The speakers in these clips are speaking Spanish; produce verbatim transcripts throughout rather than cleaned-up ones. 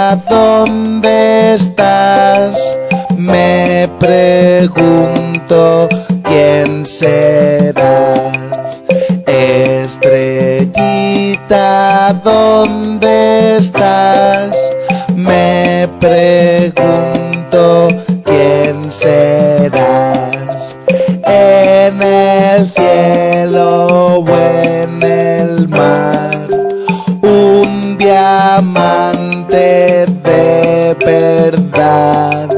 ¿dónde estás? Me pregunto quién serás. Estrellita, ¿dónde estás? Me pregunto quién serás. En el cielo o en el mar, un diamante de verdad.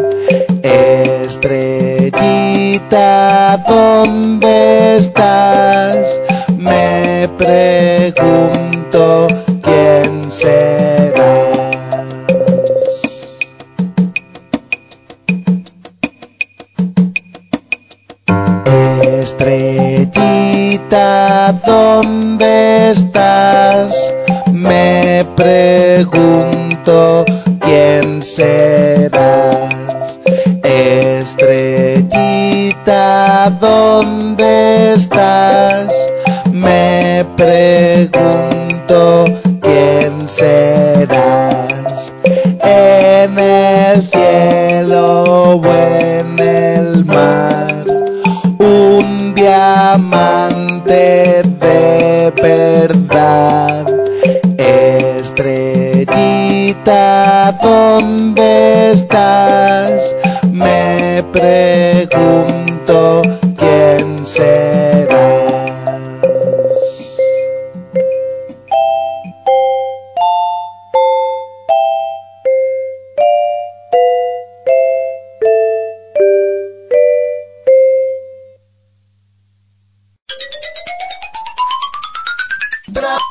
Estrellita, ¿dónde estás? Me pregunto quién serás. Estrellita, ¿dónde estás? Me pregunto quién serás. Estrellita, ¿dónde estás? Me pregunto quién serás. En el cielo o en el mar, un diamante de verdad. Estrellita, ¿dónde estás? Me pregunto quién serás.